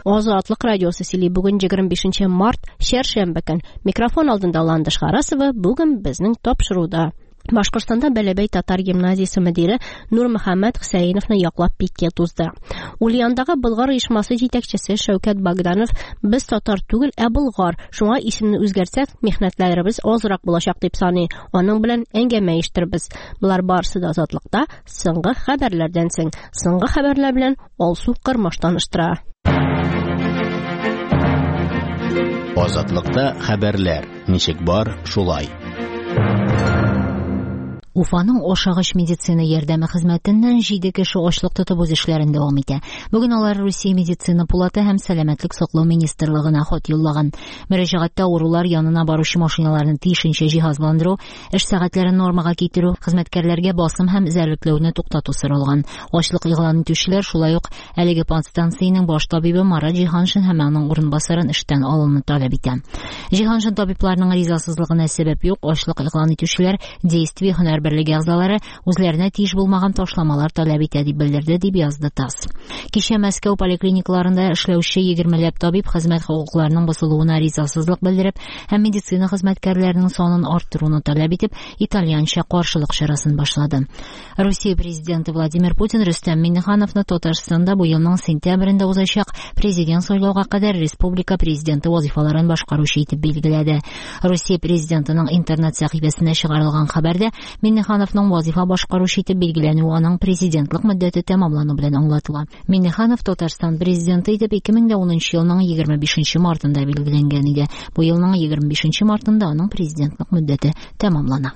Азатлык радиосы сөйли. Бүген 25 март, чәршәмбе көн. Микрофон алдында Ландыш Харасова, бүген безнең тапшыруда. Башкортстанда Бәләбәй татар гимназиясе мөдире Нур Мөхәммәд Хусәйновны яклап пикет узды. Ульяндагы Болгар оешмасы җитәкчесе Шәүкәт Богданов: "Без татар түгел, ә Болгар. Шуңа исемне үзгәртсәк, михнәтләребез азрак булачак" дип саный. Аның белән әңгәмә иштербез. Булар барысы да Азатлыкта соңгы хәбәрләрдән соң. Соңгы хәбәрләр белән Алсу Кырмаш таныштыра. Азатлыкта хәбәрләр. Ничек бар, шулай. Уфаның ашагыч медицина ярдәме хезмәтеннән 7 кеше ачлык тотып үз эшләрен дәвам итә. Бүген алар Русия медицина пулаты һәм сәламәтлек саклау министрлыгына хат юллаган. Мөрәҗәгатьтә авырулар янына баручы машиналарны тиешенчә җиһазландыру, эш сәгатьләрен нормага китерү, хезмәткәрләргә басым һәм эзәрлекләүне туктату соралган. Ачлык игълан итүчеләр шулай ук әлеге подстанцияның баш табибы Марат Җиһаншин һәм аның урынбасарын эштән алуны таләп итә. Җиһаншин табибларның ризасызлыгына сәбәп юк, ачлык игълан итүчеләр действие һөнәр берлеге әгъзалары үзләренә тиеш булмаган ташламалар таләп итә дип белдерде, дип язды ТАСС. Кичә Мәскәү поликлиникаларында эшләүче 20ләп табиб хезмәт хокукларының бозылуына ризасызлык белдереп һәм медицина хезмәткәрләренең санын арттыруны таләп итеп, итальянча каршылык чарасын башлады. Русия президенты Владимир Путин Рөстәм Миңнехановны Татарстанда бу елның сентябрендә узачак президент сайлауга кадәр республика президенты вазифаларын башкаручы итеп билгеләде. Русия президентының интернет сәхифәсенә чыгарылган хәбәрдә Миңнехановның вазифа башкаручы итеп билгеләнүе аның президентлык мөддәте тәмамлану белән аңлатыла. Миңнеханов Татарстан президенты итеп 2010 елның 25 мартында билгеләнгән иде. Бу елның 25 мартында аның президентлык мөддәте тәмамлана.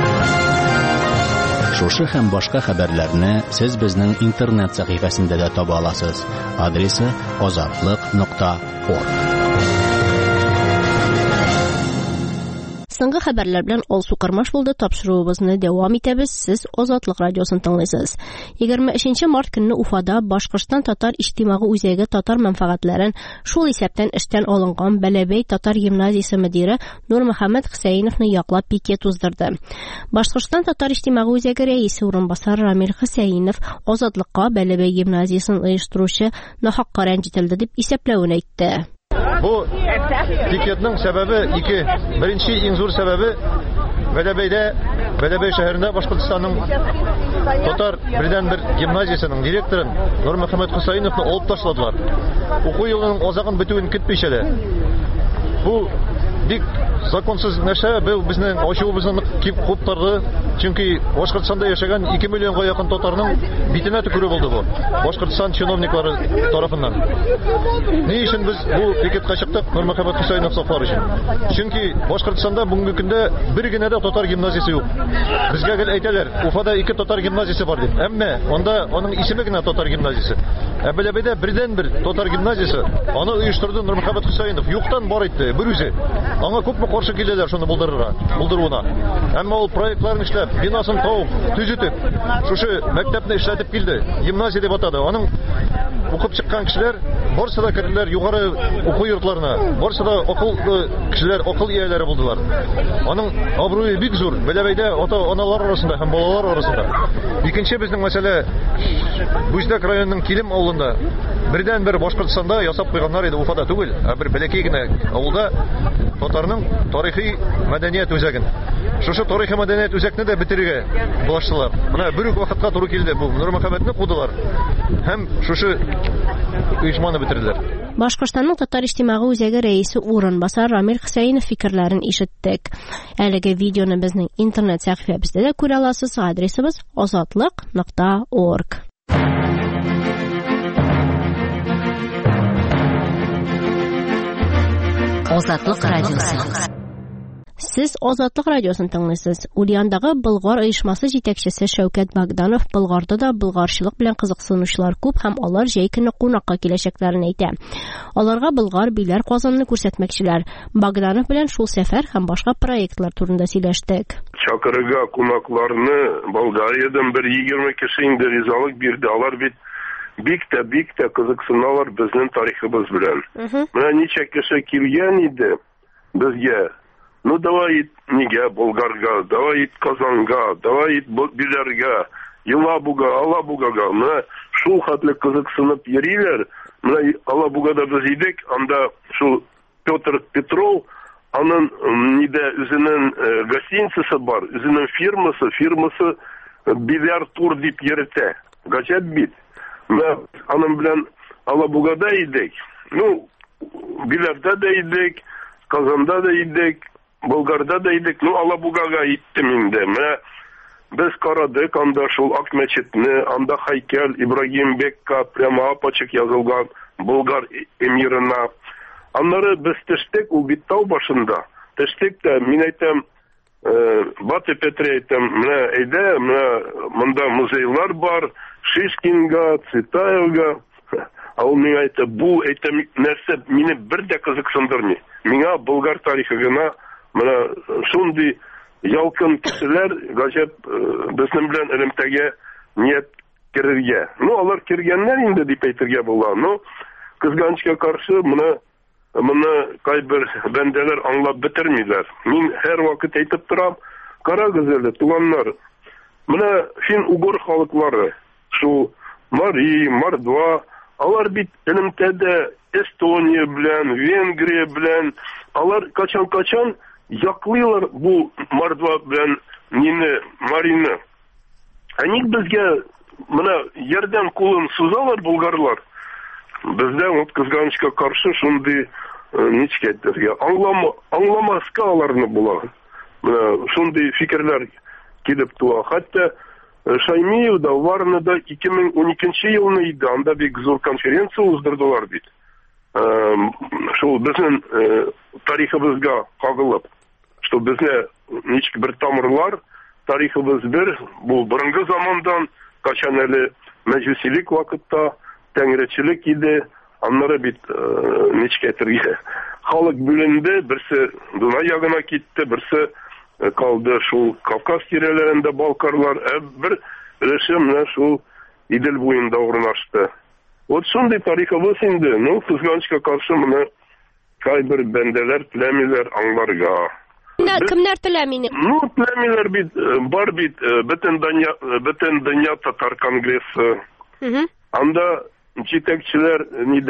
Шушы һәм башка хәбәрләрне сез безнең интернет сәхифәсендә дә таба аласыз. Адресы azatlyk.org. Соңгы хәбәрләр белән Алсу Кырмаш булды. Тапшыруыбызны дәвам итәбез. Сез Азатлык радиосын тыңлыйсыз. 23 март көнне Уфада Башкортстан татар иҗтимагый үзәге татар мәнфәгатьләрен шул исәптән эштән алынган Бәләбәй татар гимназиясе мөдире Нур Мөхәммәд Хусәйновны яклап пикет уздырды. Башкортстан татар иҗтимагый үзәге рәисе урынбасары Рамил Хусәйнов Азатлыкка Бәләбәй гимназиясын оештыручы нахакка рәнҗетелде дип исәпләвен әйтте. Бу пикетның сәбәбе ике. Беренче иң зур сәбәбе Бәләбәй шәһәрендә Башкортстанның татар бердән-бер гимназиясының директорын Нур Мөхәммәд Хусәйновны алып ташладылар. Уку елының азагын бетүен көтмичә дә. Бу бик законсыз нәрсә, бу безнең ачуыбызны куптарды. Чөнки Башкортстанда яшәгән 2 миллионга якын татарның битенә төкерү булды бу. Башкортстан чиновниклары тарафыннан. Ни өчен без бу пикетка чыктык? Нур Мөхәммәд Хусәйнов саклар өчен. Чөнки Башкортстанда бүгенге көндә бер генә дә татар гимназиясе юк. Безгә гел әйтәләр, Уфада 2 татар гимназиясе бар дип. Әмма анда аның исеме генә татар гимназиясе. Ә Бәләбәйдә бердән-бер татар гимназиясе. Аны оештырды Нур Мөхәммәд Хусәйнов. Юктан бар итте, бер үзе. Аңа күпме каршы киләләр шуны булдыруына. Әмма ул проектларын эшләп, бинасын тауып, төзетеп, шушы мәктәпне эшләтеп килде. Гимназия дип атады. Аның укып чыккан кешеләр барсы да керделәр югары уку йортларына. Барсы да акыл кешеләр, акыл ияләре булдылар. Аның абруе бик зур. Бәләбәйдә ата-аналар арасында һәм балалар арасында. Икенче безнең мәсьәлә Бүздәк районының Килем авылында бердән-бер Башкортстанда ясап куйганнар иде, Уфада түгел, ә бер бәләкәй генә авылда татарның тарихи мәдәният үзәген. Шушы тарихи мәдәният үзәкне дә бетерергә булаштылар. Менә бер үк вакытка туры килде. Бу Нур Мөхәммәдне кудылар һәм шушы оешманы бетерделәр. Башкортстанның татар иҗтимагый үзәге рәисе урынбасары Рамил Хусәйнов фикерләрен ишеттек. Әлеге видеоны безнең интернет сәхифәбездә дә күрә аласыз. Адресыбыз azatlyk.org. Азатлык радиосы. Сез Азатлык радиосын тыңлыйсыз. Ульяндагы Болгар оешмасы җитәкчесе Шәүкәт Богданов Болгарда да болгарчылык белән кызыксынучылар күп һәм алар җәй көне кунакка киләчәкләрен әйтә. Аларга болгар биләр Казанны күрсәтмәкчеләр. Богданов белән шул сәфәр һәм башка проектлар турында сөйләштек. Чакырга кунакларны Болгариядән бер 20 кеше инде ризалык бирде. Алар бит бик тә кызыксыналар безнең тарихыбыз белән. Менә ничә кеше килгән иде безгә. Ну давай нигә Болгарга, давай Казанга, давай биләргә. Алабугага. Менә шул хәтле кызыксынып йөриләр. Менә Алабугада без идек, анда шул Петр Петров, аның үзенең гостиницасы бар, үзенең фирмасы бильярд тур дип йөртә. Гаҗәп бит. Менә аның белән Алабугада идек. Бильярдда да идек, Казанда да идек, Болгарда да идек. Алабугага иттем инде. Менә без карадык анда шул Ак мәчетне, анда һәйкәл Ибрагим Бекка прямо апачык язылган Болгар эмирына. Аннары без төштек, ул бит тау башында. Төштек тә, мин әйтәм, Баты Петре әйтәм, менә әйдә, менә монда музейлар бар, Шишкинга, Цветаевга. Ул миңа әйтә, бу әйтәм нәрсә мине бер дә кызыксындырмый. Миңа Болгар тарихы гына, менә шундый ялкын кешеләр гаҗәп безнең белән элемтәгә ният керергә. Алар кергәннәр инде дип әйтергә була. Кызганычка каршы моны кайбер бәндәләр аңлап бетермиләр. Мин һәр вакыт әйтеп торам, карагыз әле, туганнар. Менә фин-угур халыклары, шул Мари, Мордва, алар бит элемтәдә Эстония белән, Венгрия белән, алар качан яклыйлар бу Мордва белән Марины. Ник безгә менә ярдәм кулын сузалар болгарлар? Бездә кызганычка каршы шундый ничек әйтергә, аңламаска аларны була. Менә шундый фикерләр килеп туа. Хәтта Шаймиевда, Варнада 2012 елны иде, анда бик зур конференция уздырдылар бит. Шул безнең тарихыбызга кагылып, что безне ничек бер тамырлар, тарихыбыз бер, бу борынгы замандан, качан әле мәҗүсилек вакытта тәңречелек иде, аннары бит ничек әйтергә, халык бүленде, берсе Дунай ягына китте, берсе калды шул Кавказ тирәләрендә балкарлар, бер өлеше менә шул Идел буенда урнашты. Шундый тарихыбыз инде, кызганычка каршы менә кайбер бәндәләр теләмиләр аңларга. Кемнәр теләми? Теләмиләр бит, бар бит, бөтен дөнья татар конгрессы. Анда җитәкчеләр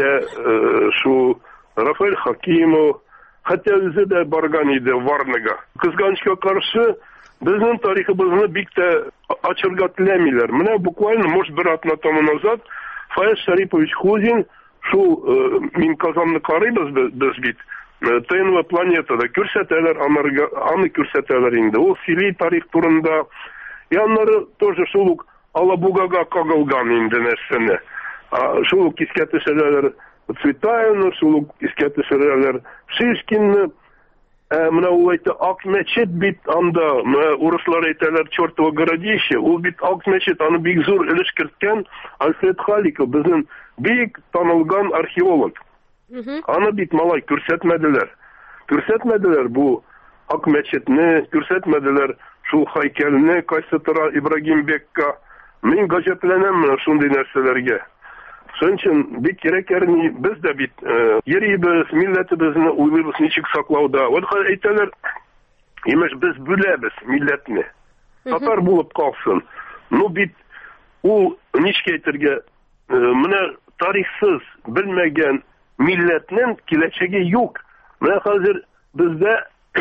шу Рафаэль Хакимов, хәтта үзе дә барган иде Варнага. Кызганычка каршы безнең тарихыбызны бик тә ачырга теләмиләр. Менә буквально, может, бер атна тому назад Фаяз Шарипович Хузин, шул мин Казанны карыйбыз без бит, ТНВ планетада күрсәтәләр, аны күрсәтәләр инде. Ул сөйли тарих турында. Аннары тоже шул ук Алабугага кагылган инде нәрсәне. Шул ук искә төшерәләр Цветаевны, шул ук искә төшерәләр Шишкинны. Менә ул әйтә, Ак мәчет бит анда, урыслар әйтәләр, чертово городище, ул бит Ак мәчет, аны бик зур өлеш керткән Альфред Халиков, безнең бик танылган археолог. Аны бит малай күрсәтмәделәр. Күрсәтмәделәр бу Ак мәчетне, күрсәтмәделәр шул һәйкәлне, кайсы тора Ибрагим Бекка. Мин гаҗәпләнәм шундый нәрсәләргә. Шуның өчен бик кирәкерни, без дә бит йөрибез, милләтебезне уйлыйбыз ничек саклауда. Әйтәләр, имеш без бүләбез милләтне. Татар булып калсын. Бит ул ничек әйтергә, менә тарихсыз белмәгән милләтнең киләчәге юк. Менә хәзер бездә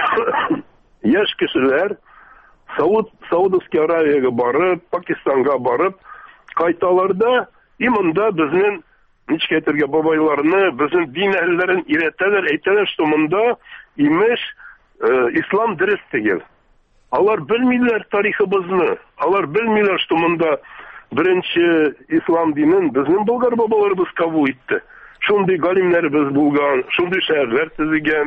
яшь кешеләр Саудовская Аравиягә барып, Пакистанга барып, кайталар да, монда безнең ничек әйтергә бабайларны, безнең дин әһелләрен өйрәтәләр, әйтәләр, что монда имеш ислам дөрес түгел. Алар белмиләр тарихыбызны. Алар белмиләр, что монда беренче ислам динен безнең болгар бабаларыбыз кабул итте. Шундый галимнәрбез булган, шундый шәһәрләр төзегән,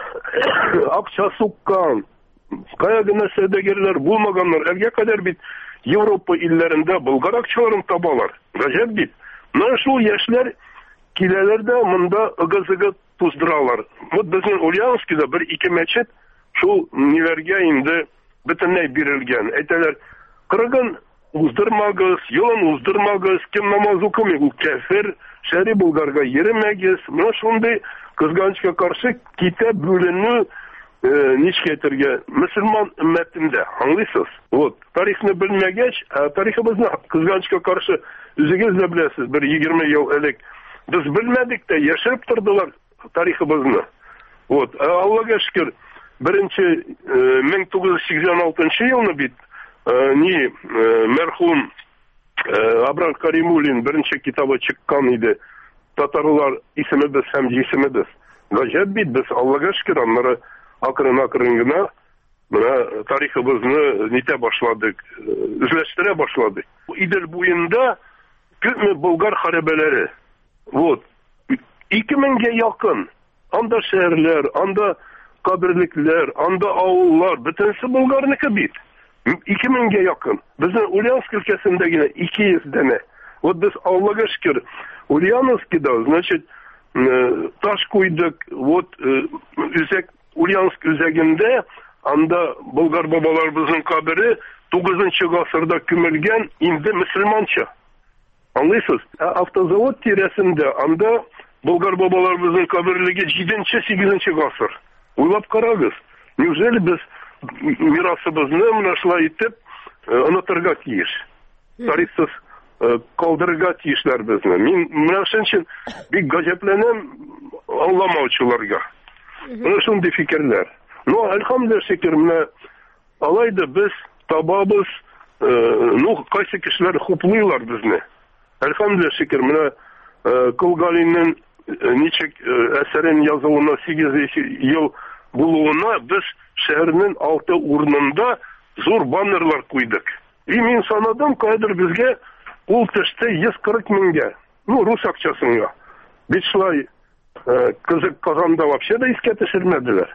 акча суккан, кая гына сәүдәгәрләр булмаганнар. Әлгә кадәр бит Европа илләрендә болгар акчаларын табалар. Гаҗәп бит. Менә шул яшьләр киләләр дә монда ыгы-зыгы туздыралар. Безнең Ульяновскида бер-ике мәчет шул ниләргә инде бөтенләй бирелгән. Әйтәләр, кырыгын уздырмагыз, елын уздырмагыз, кем намаз укымый, ул кәфир, шәри булгарга йөрмәгез. Менә шундый кызганычка каршы китап бүленү ничек әйтергә, мөселман өммәтендә, аңлыйсыз? Вот, тарихны белмәгәч, тарихыбызны кызганычка каршы үзегез дә беләсез, бер 20 ел элек без белмәдек тә, яшереп тордылар тарихыбызны. Вот, Аллага шөкер, 1986 елны бит, мәрхүм Абрар Каримуллин беренче китабы чыккан иде. Татарлар исемебез һәм җисемебез. Гаҗәп бит, без Аллага шөкер, аннары акрын гына менә тарихыбызны нитә башладык, үзләштерә башладык. Идел буенда күпме болгар хәрабәләре. Вот, 2000-гә якын анда шәһәрләр, анда каберлекләр, анда авыллар, бөтенсе булгарныкы бит. 2000-гә якын. Безнең Ульяновск өлкәсендә генә 200 дәне. Вот без Аллага шөкер, Ульяновскида, значит, таш куйдык, вот Ульяновск үзәгендә, анда болгар бабаларыбызның кабере 9-нчы гасырда күмелгән, инде мөселманча. Аңлыйсыз? Автозавод тирәсендә, анда болгар бабаларыбызның каберлеге 7-8 гасыр. Уйлап карагыз. Неужели без мирасыбызны менә шулай итеп онытырга тиеш? Тарихсыз калдырырга тиешләр безне. Мин менә шуның бик гаҗәпләнәм аңламаучыларга. Менә шундый фикерләр. Но әлхәмдүлилләх шөкер, менә алайда без табабыз, кайсы кешеләр хуплыйлар безне. Әлхәмдүлилләх шөкер, менә Кылгалинның ничек әсәрен язуына 8 ел булуына біз шәһәрнең 6 урынында зур баннерлар куйдык. И мин санадым, кайдыр безгә ул төште 140 меңгә. Рус акчасына. Бит шулай кызык Казанда вообще да искә төшермәделәр.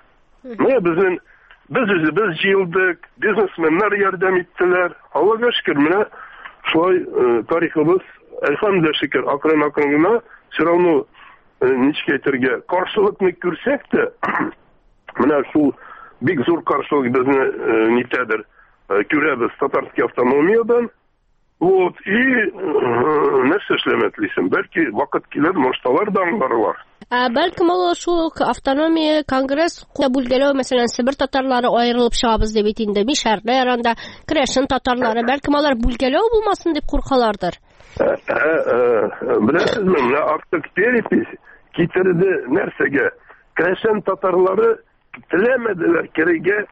Без җыелдык, бизнесменнар ярдәм иттеләр. Аллага шөкер, менә шулай тарихыбыз, әлхәмдүлилләх шөкер, акрын гына, все равно ничек әйтергә, каршылыкны күрсәк тә, менә шул бик зур каршылык безне нитәдер, күрәбез татарский автономиядан. Вот, и нәрсә эшләмәтлисен, бәлки вакыт килер, может, алар да аңларлар. Бәлкем ул шул автономия конгресс бүлгәләү, мәсәлән, Себер татарлары аерылып чыгабыз дип инде, Мишәрләр, анда Крәшен татарлары, бәлкем алар бүлгәләү булмасын дип куркалардыр. Беләсезме, менә актык перепись китерде нәрсәгә? Крәшен татарлары теләмәделәр керегә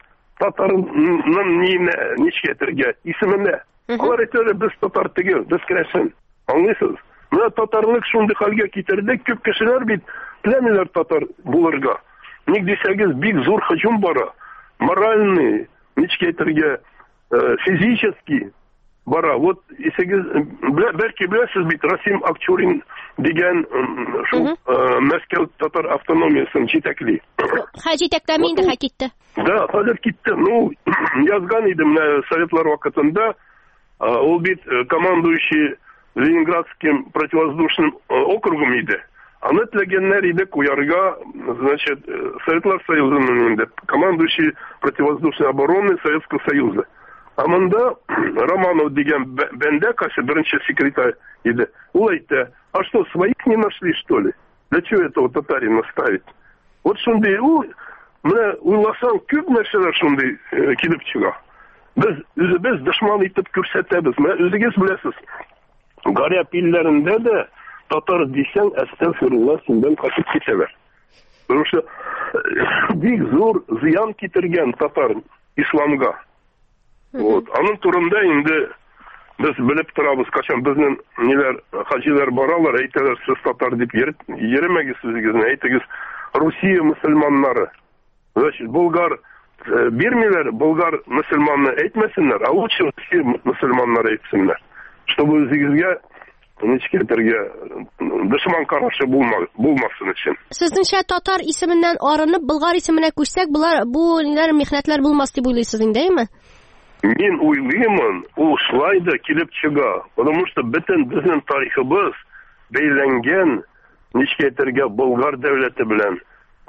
татарның ничек әйтергә, исеменә. Алар әйтәләр, без татар түгел, без Крәшен. Аңлыйсыз? Менә татарлык шундый хәлгә китерде, күп кешеләр бит теләмиләр татар булырга. Ник дисәгез, бик зур һөҗүм бара. Моральный, ничек әйтергә, физический бара. Вот, бәлки беләсез бит, Расим Акчурин дигән шул Мәскәү татар автономиясын җитәкли. Җитәкләми инде, китте. Да, хәзер китте. Язган иде менә советлар вакытында, ул бит командующий Ленинградским противовоздушным округом иде. Аны теләгәннәр иде куярга, значит, Советлар Союзының инде, командующий противовоздушной обороны Советского Союза. А монда Романов дигән бәндә, кайсы беренче секретарь иде. Ул әйтте, а что, своих не нашли, что ли? Для чего этого татарина ставить? Вот шундый, менә уйласаң, күп нәрсәләр шундый килеп чыга. Без үзебез дошман итеп күрсәтәбез. Менә үзегез беләсез. Гарәп илләрендә дә татар дисәң, әстәгъфирулла, синнән качып китәләр. Потому что бик зур зыян китергән татар исламга. Вот, аның турында инде без белеп торабыз, качан безнең хаҗилар баралар, әйтәләр, сез татар дип йөрмәгез үзегезне, әйтегез, Русия мөселманнары. Значит, болгар бирмиләр, болгар мөселманны әйтмәсеннәр, а лучше Русия мөселманнары әйтсеннәр. Чтобы үзегезгә ничек әйтергә, дошман карашы булмасын өчен. Сезнеңчә татар исеменнән арынып, болгар исеменә күчсәк, бу михнәтләр булмас дип уйлыйсыз инде, әйме? Мин уйлыймын, ул шулай да килеп чыга. Потому что бөтен безнең тарихыбыз бәйләнгән, ничек әйтергә, болгар дәүләте белән,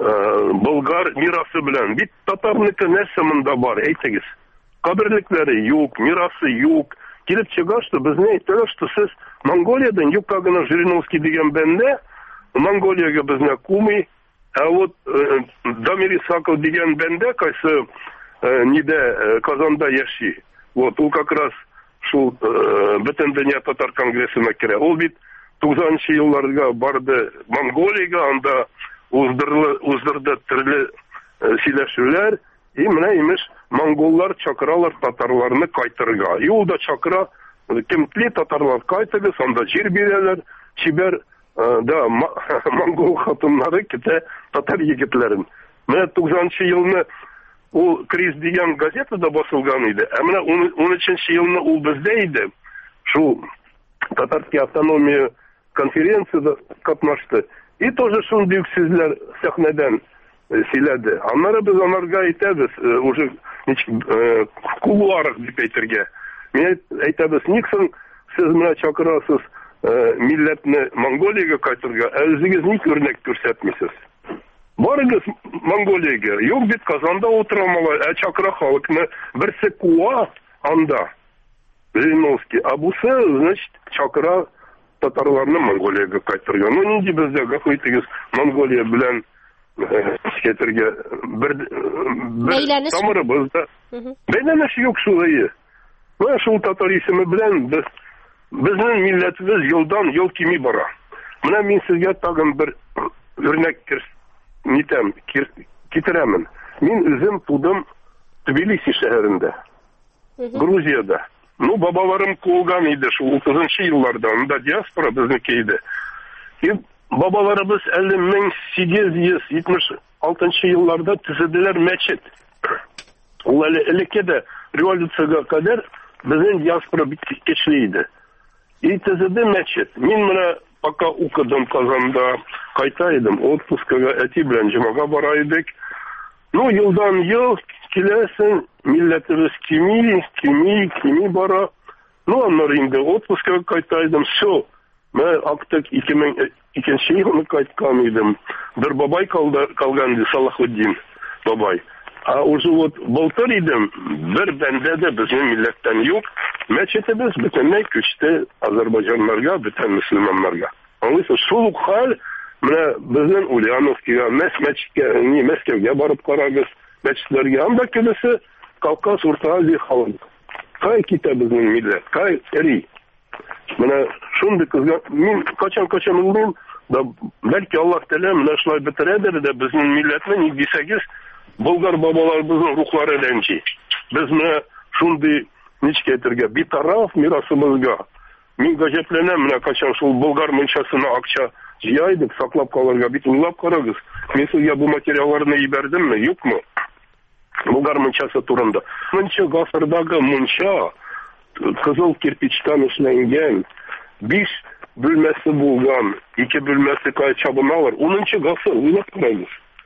болгар мирасы белән. Бит татарныкы нәрсә монда бар, әйтегез. Каберлекләре юк, мирасы юк. Килеп чыга, что безне әйтәләр, что сез Монголиядан юкка гына Жириновский дигән бәндә, Монголиягә безне кумый, Вот Дамир Исаков деген бәндә кайсы ниде Казанда яши. Вот ул как раз шул бөтен дөнья татар конгрессына керә. Ул бит 90-нчы елларга барды Монголиягә, анда уздырды төрле сөйләшүләр. И менә имеш монголлар чакыралар татарларны кайтырга. И ул да чакыра, кемтли татарлар кайтыгыз, анда җир бирәләр, чибәр да монгол хатыннары китә татар егетләрен. Менә 90-нчы елны ул Криз дигән газетада басылган иде. Ә менә 13-нчы елны ул бездә иде. Шул татарский автономия конференцияда катнашты. И тоже шундый ук сүзләр сәхнәдән сөйләде. Аннары без анарга әйтәбез, уже кулуарык дип әйтергә. Мен әйтәбез, никсен сез менә чакырасыз милләтне Монголиягә кайтырга, үзегез ник үрнәк күрсәтмисез? Барыгыз Монголиягә. Юк бит Казанда утырамалар, чакыра халыкны берсе куа анда. Жириновский. А бусы, значит, чакыра татарларны Монголиягә кайтырга. Ну нинди бездә гафу итегез Монголия белән кетергә бер тамырыбыз да. Бәйләнеш юк шулай. Менә шул татар исеме белән безнең милләтебез елдан ел кими бара. Менә мин сезгә тагын бер үрнәк китерәмен. Мин үзем тудым Тбилиси шәһәрендә, Грузияда. Ну, бабаларым кулган иде шул 30-нчы елларда, анда диаспора безнеке иде. И бабаларыбыз әле 1876 елларда төзеделәр мәчет. Ул әле элекке дә революцияга кадәр безнең диаспора бик көчле иде. И төзеде мәчет. Мин менә пока укыдым Казанда, кайта идем, отпускага әти белән җомага бара идек. Ну, елдан ел киләсен милләтебез кими бара. Ну, аннары инде отпускага кайта идем. Все. Мен актык 2002 елны кайткан идем. Бер бабай калган иде, Салахуддин бабай. А уже вот былтыр идем, бер бәндә дә безнең милләттән юк. Мәчетебез бөтенләй күчте азәрбайҗаннарга, бөтен мөселманнарга. Аңлыйсыз, шул ук хәл менә безнең Ульяновскига, Мәскәүгә барып карагыз, мәчетләргә. Анда кебесе Кавказ, Урта Азия халык. Кай китә безнең милләт, кай эри. Менә шундый кызга мин качан уйлыйм, да бәлки Аллаһ Тәгалә менә шулай бетерәдер дә безнең милләтне ник дисәгез, болгар бабаларыбызның рухлары рәнҗи. Без менә шундый ничек әйтергә, битараф мирасыбызга. Мин гаҗәпләнәм, менә качан шул болгар мунчасына акча җыя идек, саклап калырга, бит уйлап карагыз. Мин сезгә бу материалларны ибәрдемме, юкмы? Болгар мунчасы турында. 10-нчы гасырдагы мунча кызыл кирпичтан эшләнгән, 5 бүлмәсе булган, 2 бүлмәсе чабыналар. 10-нчы гасыр, уйлап карагыз.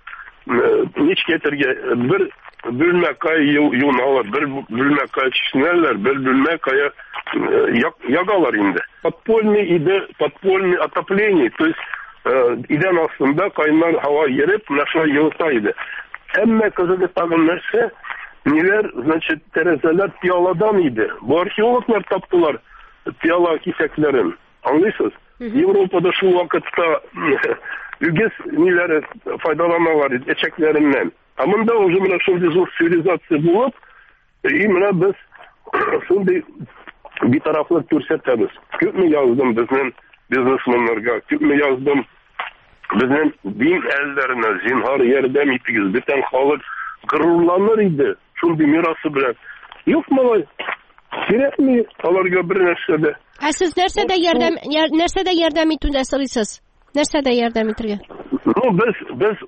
Ничек әйтергә, бер бүлмә кай юналар, бер бүлмә кай чишнәләр, бер бүлмә кай ягалар инде. Подпольный отопление, то есть идән астында кайнар һава йөреп, нашла йылыта иде. Әмма кызыгы тагын нәрсә, ниләр, значит, тәрәзәләр пияладан иде. Бу археологлар таптылар пияла кисәкләрен. Аңлыйсыз? Европада шул вакытта үгез ниләре файдаланалар эчәкләреннән. А монда уже менә шундый зур цивилизация булып, и менә без шундый битарафлык күрсәтәбез. Күпме яздым безнең бизнесменнарга, күпме яздым безнең дин әлләренә, зинһар ярдәм итегез, бөтен халык горурланыр иде шундый мирасы белән. Юк, малай, кирәкми аларга бер нәрсә дә. Ә сез нәрсәдә ярдәм итүдә сорыйсыз? Нәрсәдә ярдәм итәргә? Ну, без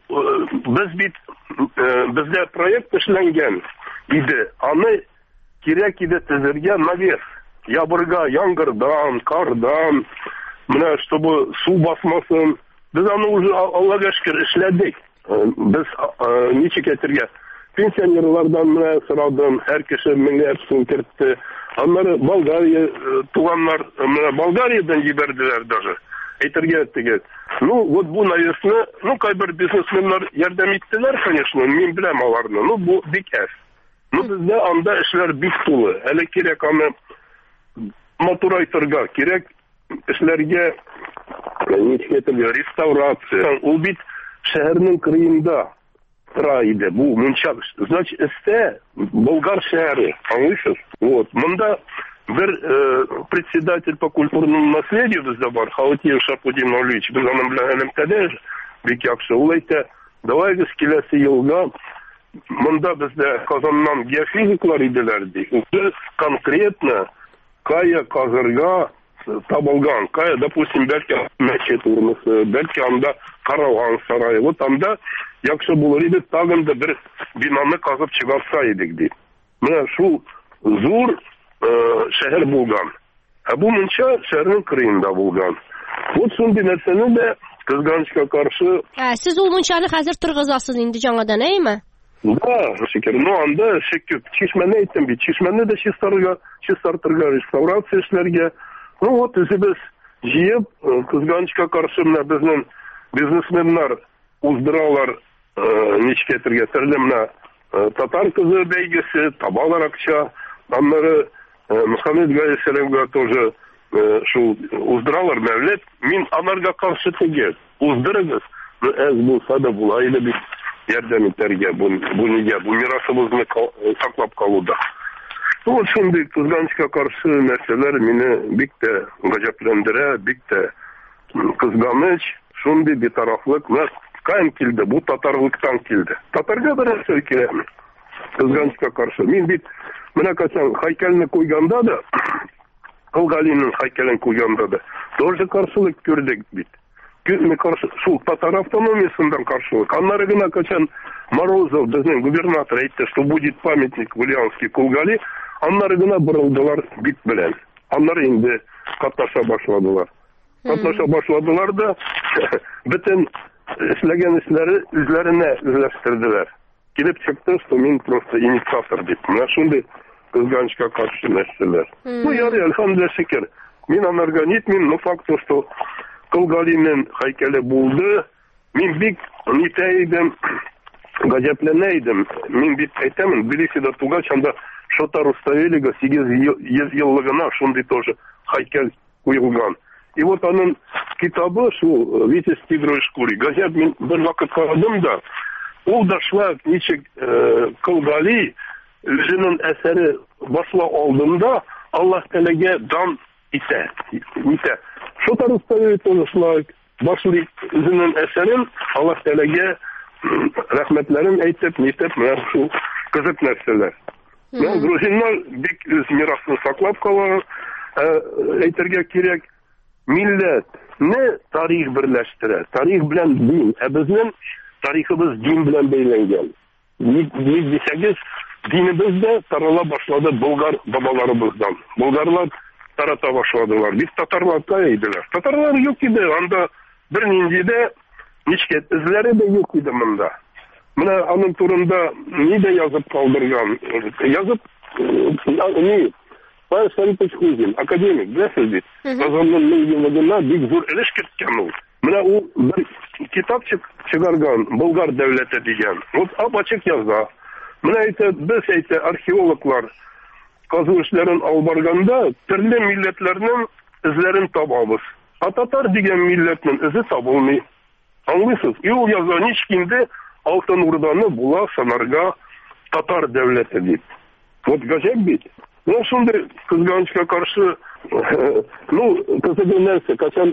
бит бездә проект эшләнгән иде. Аны кирәк иде төзергә навес. Ябырга, яңгырдан, кардан, менә чтобы су басмасын. Без аны уже Аллага шөкер эшләдек. Без ничек әйтергә? Пенсионерлардан менә сорадым, һәр кеше 1000 сум кертте. Аннары Болгария туганнар, менә Болгариядән җибәрделәр даже. Әйтергә тигез. Ну, вот бу навесны, кайбер бизнесменнар ярдәм иттеләр, конечно, мин беләм аларны. Ну, бу бик әз. Ну, бездә анда эшләр бик тулы. Әле кирәк аны матурайтырга, кирәк эшләргә ничек әйтергә, реставрация. Ул бит шәһәрнең кырыенда тора иде. Бу мунча, значит, өстә Болгар шәһәре, аңлыйсыз? Вот, монда бер председатель по культурному наследию бездә бар, Халатиев Шапудин Ильич, без аның белән элемтәдә бик яхшы. Ул әйтә, давайгыз киләсе елга монда бездә Казаннан геофизиклар иделәр ди. Ул конкретно кая казырга табылган, кая, допустим, бәлки мәчет урнысы, бәлки анда караван сарайы, вот анда яхшы булыр иде, тагын да бер бинаны казып чыгарса идек ди. Менә шул зур шәһәр булган. Бу мунча шәһәрнең кырыенда булган. Вот шундый нәрсәне дә кызганычка каршы. Сез ул мунчаны хәзер торгызасыз инде жаңадан, әйме? Да, шикер. Ну, анда шикер. Чишмәне әйттем бит. Чишмәне дә чистартырга, реставрация эшләргә. Ну, вот үзебез җыеп, кызганычка каршы менә безнең бизнесменнар уздыралар, ничек әйтергә, төрле менә татар кызы бәйгесе, табалар акча, аннары Мөхәммәд Галисәләмгә тоже шул уздыралар мәүлет. Мин анарга каршы түгел. Уздырыгыз. Әз булса да була иде бит ярдәм итәргә бу нигә, бу мирасыбызны саклап калуда. Вот шундый кызганычка каршы нәрсәләр мине бик тә гаҗәпләндерә, бик тә кызганыч, шундый битарафлык. Каян килде? Бу татарлыктан килде. Татарга бер нәрсә кирәкме? Кызганычка каршы. Мин бит менә качан һәйкәлне куйганда да, Кылгалинның һәйкәлен куйганда да, тоже каршылык күрдек бит. Күпме каршы, шул татар автономиясындан каршылык. Аннары гына качан Морозов, безнең губернатор әйтте, что будет памятник в Ульяновске Кылгали, аннары гына борылдылар бит белән. Аннары инде катнаша башладылар. Катнаша башладылар да бөтен эшләгән эшләре үзләренә үзләштерделәр. Килеп чыкты, что мин просто инициатор дип. Менә шундый кызганычка каршы нәрсәләр. Ну, ярый, әлхәмдүлилләх шөкер. Мин анарга нитмим, но факт, что Кылгалинның һәйкәле булды. Мин бик нитәйдем, гаҗәпләнә идем. Мин бит әйтәмен, Тбилисида тугач, анда Шота Руставелига 800 еллыгына шундый тоже һәйкәл куелган. И вот аның китабы, шу Витязь Тигровой шкуре, газет мин бер вакыт карадым да, ул да шулай ничек Кылгали үзенең әсәре башла алдында Аллаһ Тәгаләгә дан итә. Шота Руставелига тоже шулай башлый үзенең әсәрен Аллаһ Тәгаләгә рәхмәтләрен әйтеп, нитеп, менә шул кызык нәрсәләр. Грузиннар бик үз мирасын саклап калган. Әйтергә кирәк, милләтне тарих берләштерә. Тарих белән дин. Безнең тарихыбыз дин белән бәйләнгән. Ник дисәгез, динебез дә тарала башлады болгар бабаларыбыздан. Болгарлар тарата башладылар. Бит татарлар кая иделәр? Татарлар юк иде. Анда бер нинди дә ничек эзләре дә юк иде монда. Менә аның турында ни дә язып калдырган. Язып ни Павел Сарыпович Кузин, академик, беләсез бит. Казанның 1000 еллыгына бик зур өлеш керткән ул. Менә ул бер китапчык чыгарган, Болгар дәүләте дигән. Вот ап-ачык яза. Менә без археологлар казу эшләрен алып барганда төрле милләтләрнең эзләрен табабыз. Татар дигән милләтнең эзе табылмый. Аңлыйсыз? И ул яза ничек инде Алтын Урданы була санарга татар дәүләте дип. Вот гаҗәп бит. Ну, шундый кызганычка каршы, кызыгы нәрсә, качан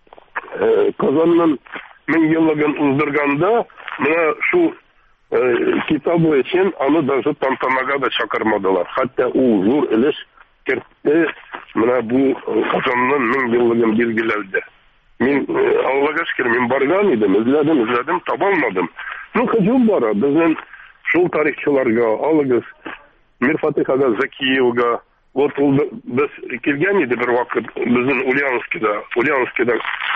Казанның 1000 еллыгын уздырганда, менә шул китабы өчен аны даже тантанага да чакырмадылар. Хәтта ул зур өлеш кертте менә бу Казанның 1000 еллыгын билгеләүдә. Мин Аллага шөкер, мин барган идем, эзләдем, табалмадым. Ну, һөҗүм бара, безнең шул тарихчыларга, алыгыз Мирфатыйхага Закиевга, вот без килгән иде бер вакыт безнең Ульяновскида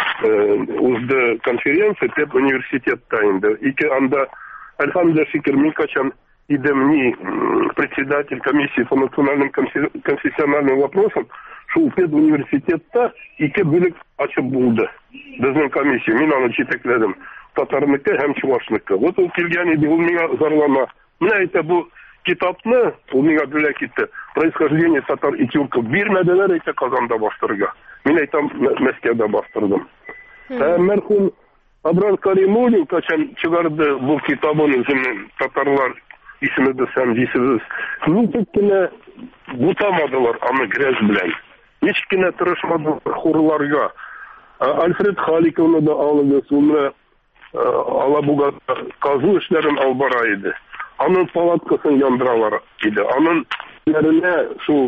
узды конференция теп университетта инде. Ике анда әлхәмдүлилләх шөкер, мин качан идем ни председатель комиссии по национальным конфессиональным вопросам, шул пед университетта ике бүлек ачып булды. Безнең комиссия, мин аны җитәкләдем. Татарныкы һәм чувашныкы. Вот ул килгән иде, ул миңа зарлана. Менә әйтә, бу китапны, ул миңа бүләк итте. Происхождение татар и тюрков бирмәделәр, әйтә, Казанда бастырырга. Мин әйтәм, Мәскәүдә бастырдым. Мәрхүм Abrar Karimulin kaçan çıkardı bu kitabın üzerine Tatarlar ismi desem diysiz. Niçkine butamadılar anı grez bilen. Niçkine tırışmadılar hurlarga. Alfred Halikov'unu da ağladı. Sonra Alabuga kazı işlerin albaraydı. Anın palatkasını yandıralar idi. Anın yerine şu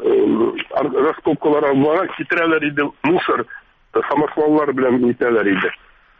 raskopkalar albarak titreler idi. Musor samasvallar bilen biteler idi.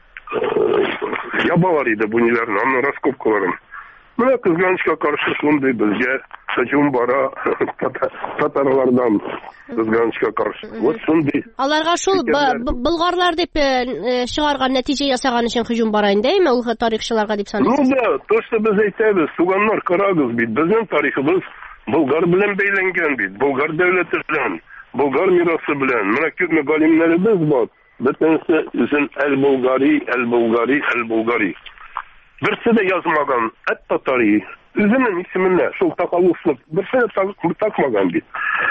Yabalar idi bu nilerin, anın raskopkaların. Buna kızgançka karşı sundu bizge. Saçım bara Tatarlardan kızgançka karşı. O sundu. Alarga şul Bulgarlar dep çıgargan netice yasagan için hücum barayın değil mi? Ул tarixçilarga dep sanıyorsunuz. Да, то что biz aytamiz, suganlar karagız bit. Bizning tariximiz Bulgar bilen beylengen bit. Bulgar devleti bilen, Bulgar mirası bilen. Mana ko'p galimlerimiz bor. Bitinse üzün el-Bulgari. Birisi de yazmagan et-Tatari. Üzünün ismine şol takallıflık. Birisi de takmagan bit.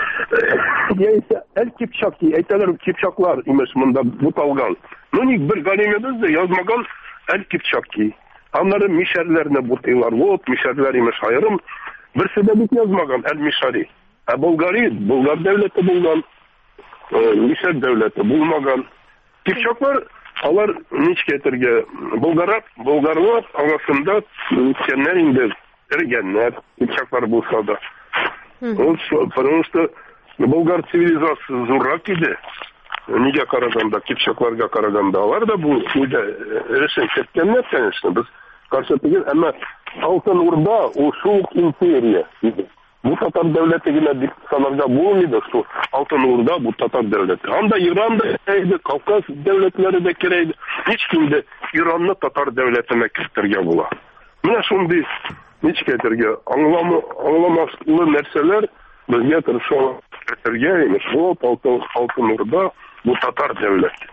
Yeyse el-Kipçaki. Eyteler Kipçaklar imiş bunda butalgan. Nunik bir galimimiz de yazmagan el-Kipçaki. Onların mişerlerine butaylar. Vot mişerler imiş hayırım. Birisi de bit yazmagan el-Mişari. Bulgar devleti bulgan. Mişer devleti bulmagan. Kipçaklar alar niç getirge. Bulgarlar arasında kenler indi. Ergenler. Kipçaklar bulsa da. Потому что Bulgar sivilizasiyası zurrak idi. Nige karaganda, Kipçaklarga karaganda. Alar da bu erişen ketkenler kendisine. Biz karşıtıyız ama Altın Urda o soğuk imperiya idi. Bu Tatar devleti yine dik sanarca bu muydu şu Altın Urda bu Tatar devleti. Anda İran da kereydi, Kafkas devletleri de kereydi. Hiç kimde İranlı Tatar devletine kirtirge bula. Yine şimdi hiç getirge anlamaslı nerseler bizge tırışan kirtirgeymiş. Bu Altın Urda bu Tatar devleti.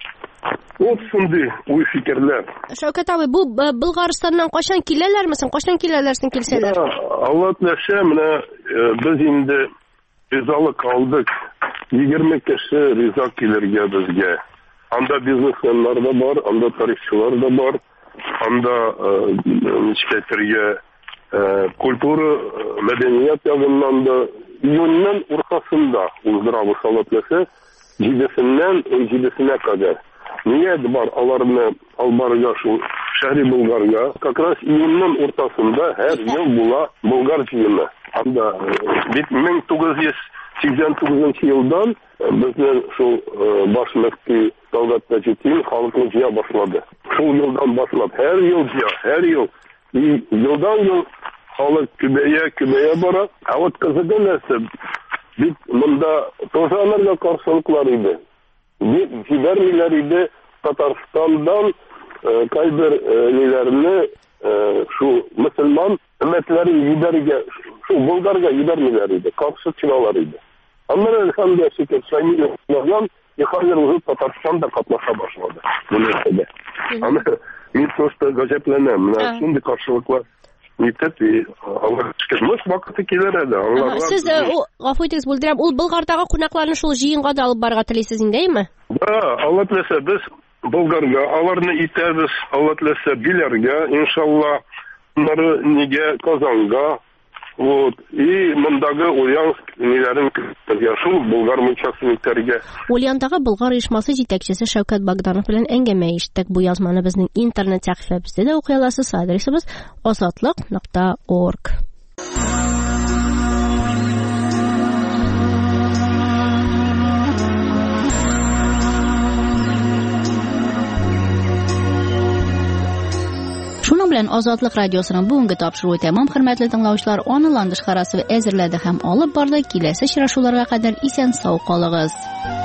O şimdi bu fikirler. Şevket abi bu Bulgaristan'dan kaçan kileler misin? Kaçan kilelersin kilseler? Allah teşekkür biz şimdi rizalık aldık. 20 kişi riza kilerge bizge. Anda biznesmenler de var, anda tarihçiler de var. Anda nişketirge kültürü, medeniyet yanından da iyonun ortasında uzdurabı salatlası cidisine kadar. Niye var alarını albarga şu şehri Bulgarga? Как раз iyonun ortasında her yıl Bulgar cihine. Anda 1989 yıldan bizden şu baş müftü Davlat Necettin halkını ciha başladı. Şu yıldan başladı. Her yıl. Yıldan yıl halk kübeye bara. Evet kızıda neyse. Biz bunda tozanlarla karşılıklarıydı. Gidermileriydi Tatarstan'dan kaybırlilerini şu Müslüman ümmetleri şu Bulgarga gidermileriydi. Karşı çınalarıydı. Onlara elhamdülillah şükür Sayın Yıkayırızı Tatarstan'da katlaşa başladı. Bu nesede. Ama biz sonuçta gaceplenem. Şimdi karşılıklar Niteti Allah'a çıkmış vakti kileredi. Siz гафу итегез бүлдерәм. Ул Болгардагы кунакларны шул җыенга да алып барырга телисез индеме? Да, Алла теләсә без Болгарга аларны итәбез, Алла теләсә биләргә, иншалла, улары нигә Казанга, вот, и мондагы Ульяновск ниләрен кертергә, шул Болгар мөнчәсенлекләргә. Ульяндагы Болгар оешмасы җитәкчесе Шәүкәт Богданов белән әңгәмә иштек. Бу язманы безнең интернет сәхифәбездә дә укый аласыз. Адресыбыз azatlyk.org. Шуның белән Азатлык радиосының бүгенге тапшыруы тәмам, хөрмәтле тыңлаучылар. Аны ландыш карасы әзерләде һәм алып барды. Киләсе очрашуларга кадәр исән сау калыгыз.